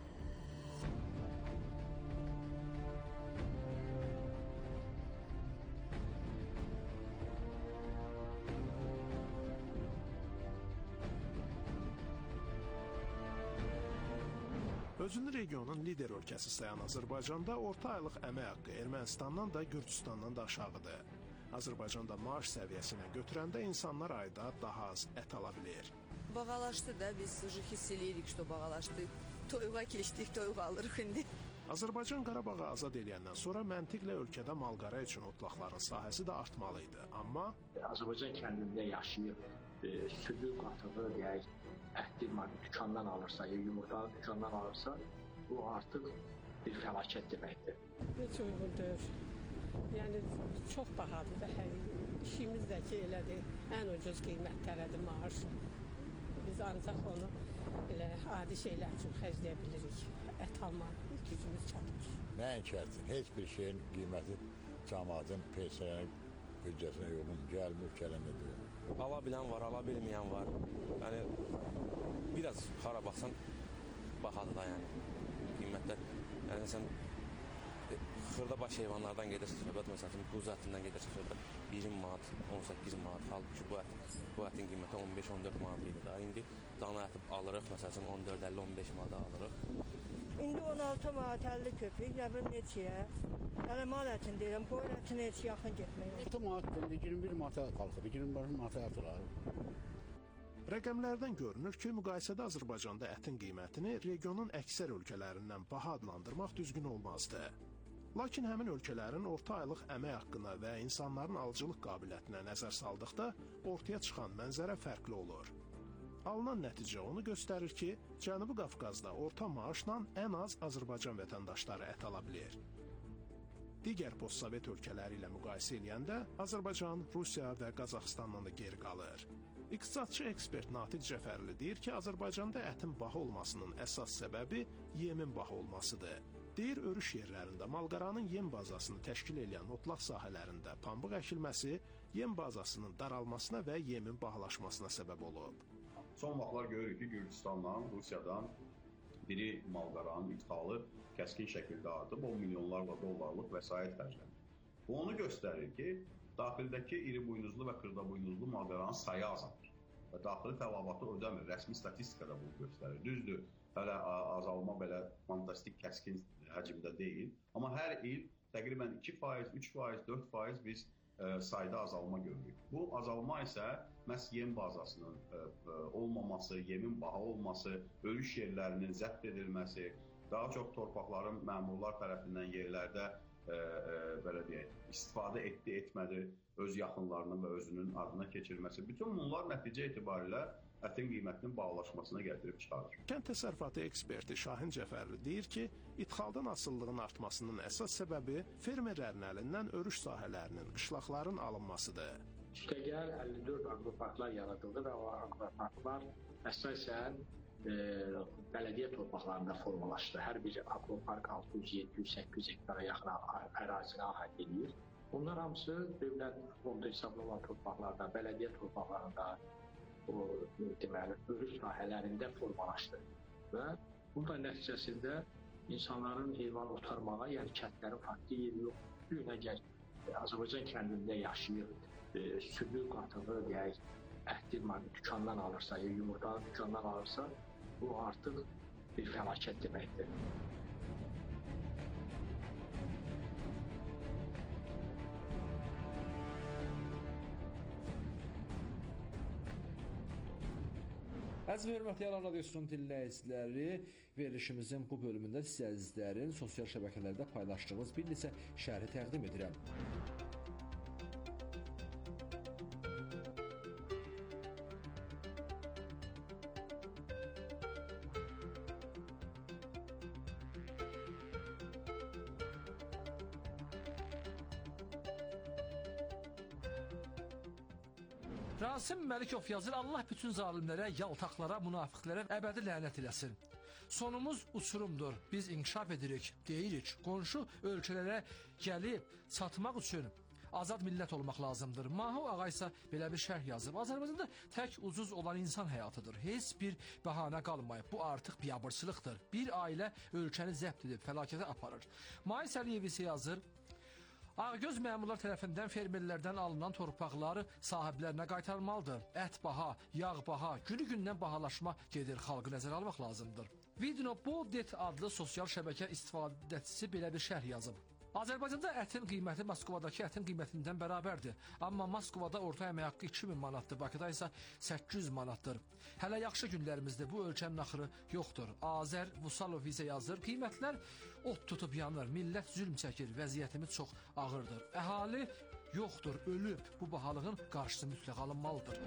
Özünü regionun lider ölkəsi sayan Azərbaycanda orta aylıq əmək haqqı Ermənistandan da Gürcüstandan da aşağıdır. Azərbaycanda maaş səviyyəsinə götürəndə insanlar ayda daha az ət ala bilir. bağalaşdı da, biz hiss eləyirik ki, bağalaşdı. Toyuğa keçdik, toyuq alırıq indi. Azərbaycan Qarabağı azad edəndən sonra məntiqlə ölkədə malqara üçün otlaqların sahəsi də artmalı idi. Amma Azərbaycan kəndində yaşayıb, südü, qatığı, deyək, ətli dükandan alırsa, ya yumurtanı dükandan alırsa, bu artıq bir fəlakət deməkdir. Heç uyğun deyil. Yəni, çox bahadır da hər işimiz də ki, elədir, ən ucuz qiymətlərədir maaş. Biz ancaq onu elə adi şeylər üçün xərcləyə bilirik. Ət almaq gücümüz çatmır. Nəinki ətin, heç bir şeyin qiyməti cəmaatın peşəyə, büdcəsinə uyğun gəlmir, kələndə deyil. Ala bilən var, ala bilməyən var. Yəni, biraz xara baxsan, bahadır da yəni, qiymətlər. Yəni, sən xırdabaş heyvanlardan gedirsə söhbət, məsələn, quzu ətindən gedirsə söhbət 20 manat, 18 manat, halbuki bu ətin qiyməti 15-14 manat idi da. İndi dana əti alırıq, məsələn, 14-50-15 manata alırıq. İndi 16 manat 50 köpük, nə bilim neçəyə. Yəni, mal ətin deyirəm, qoyun ətinə heç yaxın getmək. 6 manat, 21 manata qalxır, 25 manata ət olar. Rəqəmlərdən görünür ki, müqayisədə Azərbaycanda ətin qiymətini regionun əksər ölkələrindən baha adlandırmaq düzgün olmazdı. Lakin həmin ölkələrin orta aylıq əmək haqqına və insanların alıcılıq qabiliyyətinə nəzər saldıqda ortaya çıxan mənzərə fərqli olur. Alınan nəticə onu göstərir ki, Cənubi Qafqazda orta maaşla ən az Azərbaycan vətəndaşları ət ala bilir. Digər postsovet ölkələri ilə müqayisə edəndə Azərbaycan, Rusiya və Qazaxıstandan da geri qalır. İqtisadçı ekspert Natiq Cəfərli deyir ki, Azərbaycanda ətin baha olmasının əsas səbəbi yemin baha olmasıdır. Deyir, örüş yerlərində malqaranın yem bazasını təşkil edən otlaq sahələrində pambıq əkilməsi yem bazasının daralmasına və yemin bahalaşmasına səbəb olub. Son vaxtlar görürük ki, Gürcüstandan, Rusiyadan biri malqaranın ixalı kəskin şəkildə artıb, o milyonlarla dollarlıq vəsait xərclənir. Bu onu göstərir ki, daxildəki iri buynuzlu və xırda buynuzlu malqaranın sayı azalır və daxili tələbatı ödəmir. Rəsmi statistikada bunu göstərir. Düzdür, hələ azalma belə fantastik kəskin həcmdə deyil. Amma hər il təqribən 2%, 3%, 4% biz sayda azalma görürük. Bu azalma isə məhz yem bazasının olmaması, yemin baha olması, örüş yerlərinin zəbt edilməsi, daha çox torpaqların məmurlar tərəfindən yerlərdə belə deyək, istifadə etdi, etmədi, öz yaxınlarının və özünün adına keçirməsi. Bütün bunlar nəticə etibarilə ətin qiymətinin bağlaşmasına gətirib çıxarır. Kənd təsərrüfatı eksperti Şahin Cəfərli deyir ki, ixaldan asılılığın artmasının əsas səbəbi fermerlərin əlindən örüş sahələrinin, qışlaqların alınmasıdır. Üstəgəl 54 aqroparklar yaradıldı və o aqroparklar əsasən bələdiyyə torpaqlarında formalaşdı. Hər bir aqropark 600, 700, 800 hektara yaxın ərazini ahət edir. Bunlar hamısı dövlət fondu hesablı olan torpaqlarda, bələdiyyə torpaqlarında, deməli, örüş sahələrində formalaşdı. Və bunun nəticəsində insanların heyvan otarmağa, yəni kəndlərin fərqli yeri yox. Bugün əgər Azərbaycan kəndində yaşayır, südü, qatığı, deyək, ətli dükandan alırsa, ya yumurtanı dükandan alırsa, bu artıq bir fəlakət deməkdir. Əziz və hörmətli Alan Radiosunun dinləyiciləri, verilişimizin bu bölümündə sizə əzizlərin sosial şəbəkələrdə paylaşdığımız bir neçə şərhi təqdim edirəm. Rasim Məlikov yazır, Allah bütün zalimlərə, yaltaqlara, münafiqlərə əbədi lənət eləsin. Sonumuz uçurumdur, biz inkişaf edirik, deyirik, qonşu ölkələrə gəlib satmaq üçün azad millət olmaq lazımdır. Mahu ağa isə belə bir şərh yazıb. Azərbaycanda tək ucuz olan insan həyatıdır. Heç bir bəhanə qalmayıb. Bu artıq biabırçılıqdır. Bir ailə ölkəni zəbt edib, fəlakətə aparır. Mais Əliyev isə yazır, Ağgöz məmurlar tərəfindən fermerlərdən alınan torpaqları sahiblərinə qaytarmalıdır. Ət baha, yağ baha, günü-gündən bahalaşma gedir, xalqı nəzərə almaq lazımdır. Vidno Bodet adlı sosial şəbəkə istifadəçisi belə bir şərh yazıb. Azərbaycanda ətin qiyməti Moskvadakı ətin qiymətindən bərabərdir. Amma Moskvada orta əmək haqqı 2000 manatdır, Bakıda isə 800 manatdır. Hələ yaxşı günlərimizdə bu ölkənin axırı yoxdur. Azər Vusalov isə yazır, qiymətlər ot tutub yanır, millət zülm çəkir, vəziyyətimiz çox ağırdır. Əhali yoxdur, ölüb, bu bahalığın qarşısı mütləq alınmalıdır.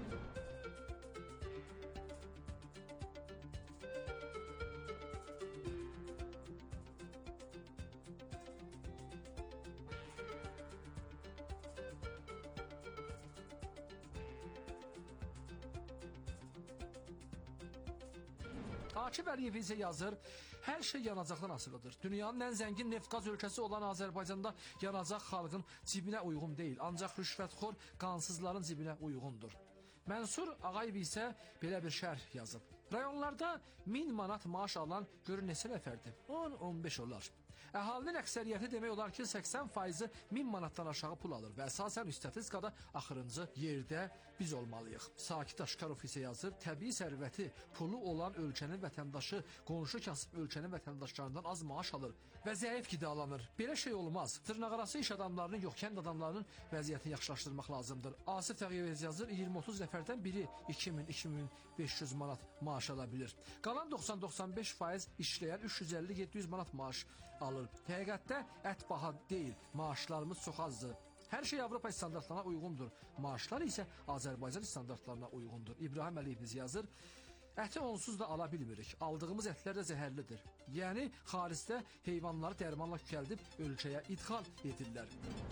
Akif Əliyev isə yazır, hər şey yanacaqdan asılıdır. Dünyanın ən zəngin neft-qaz ölkəsi olan Azərbaycanda yanacaq xalqın cibinə uyğun deyil, ancaq rüşvətxor qansızların cibinə uyğundur. Mənsur Ağayev isə belə bir şərh yazıb. Rayonlarda 1000 manat maaş alan görün neçə nəfərdir? 10-15 olar. Əhalinin əksəriyyəti demək olar ki, 80%-i 1000 manatdan aşağı pul alır və əsasən statistikada axırıncı yerdə biz olmalıyıq. Sakit Aşkarov isə yazır, təbii sərvəti, pulu olan ölkənin vətəndaşı, qonşu kasıb ölkənin vətəndaşlarından az maaş alır və zəif qidalanır. Belə şey olmaz. Dırnaqarası iş adamlarının yox, kənd adamlarının vəziyyətini yaxşılaşdırmaq lazımdır. Asif Təğiyev yazır, 20-30 nəfərdən biri 2000-2500 manat maaş ala bilir. Qalan 90-95% işləyən 350-700 manat maaş alır. Həqiqətdə ət baha deyil, maaşlarımız çox azdır. Hər şey Avropa standartlarına uyğundur. Maaşlar isə Azərbaycan standartlarına uyğundur. İbrahim Əliyev yazır, əti onsuz da ala bilmirik. Aldığımız ətlər də zəhərlidir. Yəni, xaricdə heyvanları dərmanla kükəldib ölkəyə idxal edirlər.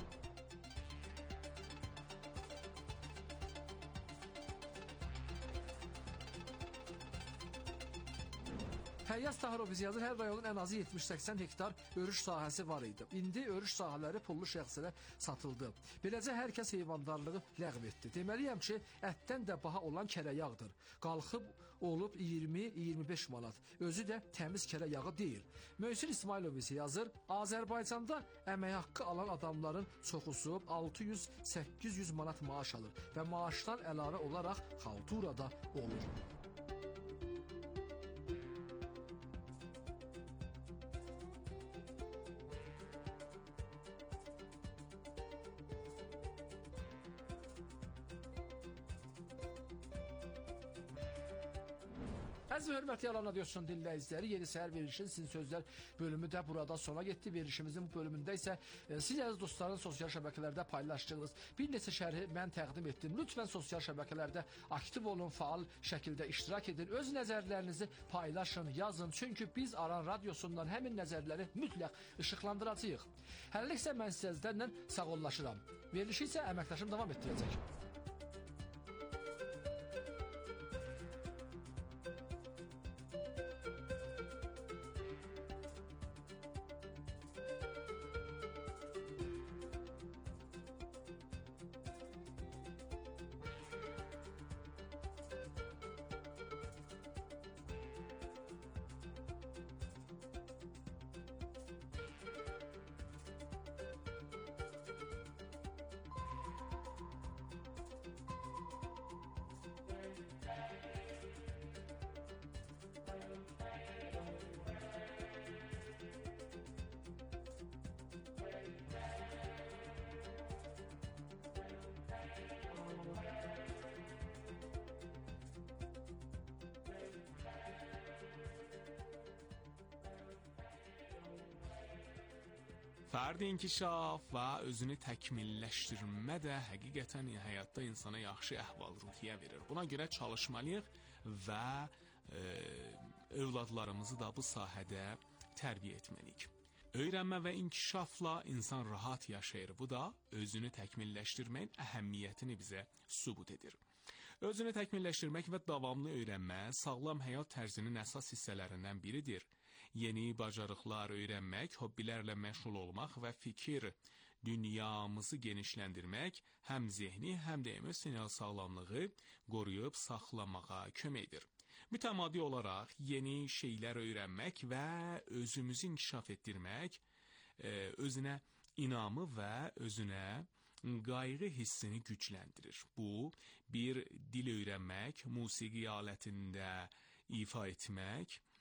Həyyaz Taharov yazır, hər rayonun ən azı 70-80 hektar örüş sahəsi var idi. İndi örüş sahələri pullu şəxslərə satıldı. Beləcə hər kəs heyvandarlığı ləğv etdi. Deməliyəm ki, ətdən də baha olan kərə yağdır. Qalxıb olub 20-25 manat. Özü də təmiz kərə yağı deyil. Möhsin İsmailov isə yazır, Azərbaycanda əmək haqqı alan adamların çoxusu 600-800 manat maaş alır və maaşdan əlavə olaraq xaltura da olur. Əziz və hörmətli Yalan Radiosunun dinləyiciləri, yeni səhər verilişin Sizin Sözlər bölümü də burada sona getdi. Verilişimizin bu bölümündə isə siz əziz dostların sosial şəbəkələrdə paylaşdığınız bir neçə şərhi mən təqdim etdim. Lütfən sosial şəbəkələrdə aktiv olun, faal şəkildə iştirak edin. Öz nəzərlərinizi paylaşın, yazın. Çünki biz Aran Radiosundan həmin nəzərləri mütləq işıqlandıracağıq. Hələlik isə mən sizlərlə sağollaşıram. Verilişi isə əməkdaşım davam etdirəcək. Fərdi inkişaf və özünü təkmilləşdirmə də həqiqətən həyatda insana yaxşı əhval-ruhiyyə verir. Buna görə çalışmalıyıq və övladlarımızı da bu sahədə tərbiyə etməliyik. Öyrənmə və inkişafla insan rahat yaşayır. Bu da özünü təkmilləşdirməyin əhəmiyyətini bizə sübut edir. Özünü təkmilləşdirmək və davamlı öyrənmə sağlam həyat tərzinin əsas hissələrindən biridir. Yeni bacarıqlar öyrənmək, hobbilərlə məşğul olmaq və fikir dünyamızı genişləndirmək həm zehni, həm də emosional sağlamlığı qoruyub saxlamağa kömək edir. Mütəmadi olaraq yeni şeylər öyrənmək və özümüzü inkişaf etdirmək, özünə inamı və özünə qayğı hissini gücləndirir. Bu, bir dil öyrənmək, musiqi alətində ifa etmək,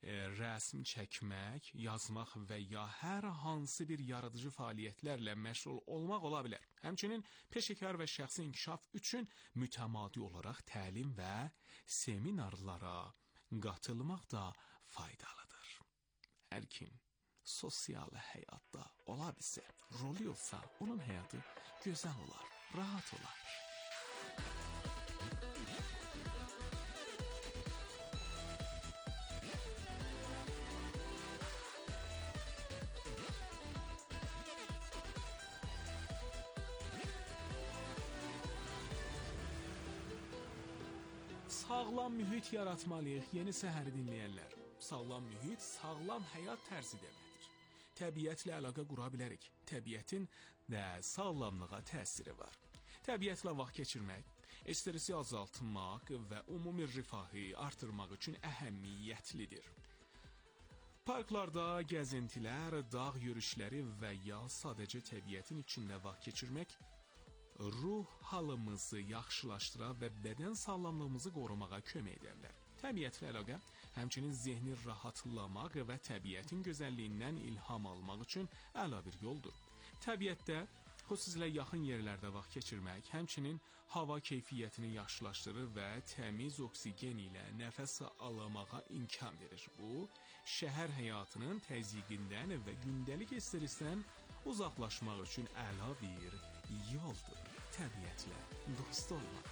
rəsm çəkmək, yazmaq və ya hər hansı bir yaradıcı fəaliyyətlərlə məşğul olmaq ola bilər. Həmçinin peşəkar və şəxsi inkişaf üçün mütəmadi olaraq təlim və seminarlara qatılmaq da faydalıdır. Hər kim sosial həyatda ola bilsə, rol olsa, onun həyatı gözəl olar, rahat olar. Sağlam mühit yaratmalıyıq, yeni səhəri dinləyənlər. Sağlam mühit, sağlam həyat tərzi deməkdir. Təbiətlə əlaqə qura bilərik. Təbiətin də sağlamlığa təsiri var. Təbiətlə vaxt keçirmək, stresi azaltmaq və ümumi rifahı artırmaq üçün əhəmiyyətlidir. Parklarda gəzintilər, dağ yürüşləri və ya sadəcə təbiətin içində vaxt keçirmək ruh halımızı yaxşılaşdıra və bədən sağlamlığımızı qorumağa kömək edə bilər. Təbiətlə əlaqə həmçinin zehni rahatlamaq və təbiətin gözəlliyindən ilham almaq üçün əla bir yoldur. Təbiətdə xüsusilə yaxın yerlərdə vaxt keçirmək həmçinin hava keyfiyyətini yaxşılaşdırır və təmiz oksigen ilə nəfəs almağa imkan verir. Bu, şəhər həyatının təzyiqindən və gündəlik stressdən uzaqlaşmaq üçün əla bir yoldur. Təbiətlə dost olmaq.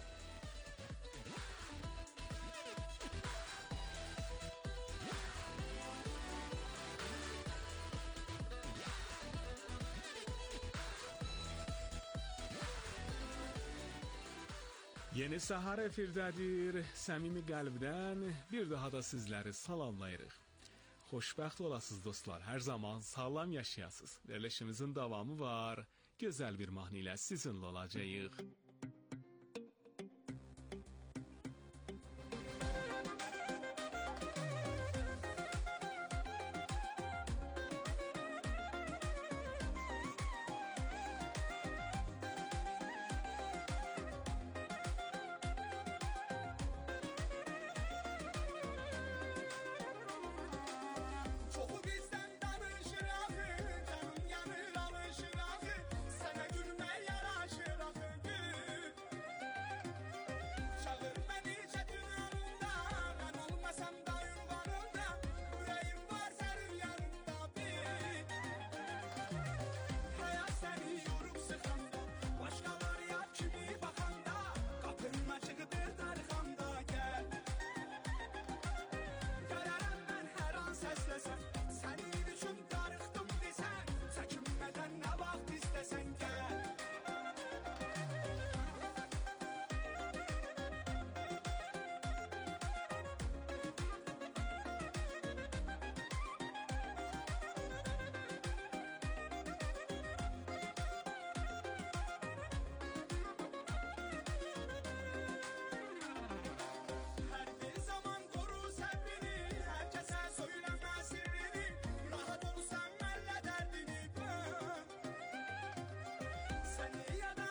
Yeni səhər efirdədir. Səmimi qəlbdən bir daha da sizləri salamlayırıq. Xoşbəxt olasınız dostlar. Hər zaman sağlam yaşayasınız. Verilişimizin davamı var. Gözəl bir mahnı ilə sizinlə olacağıq.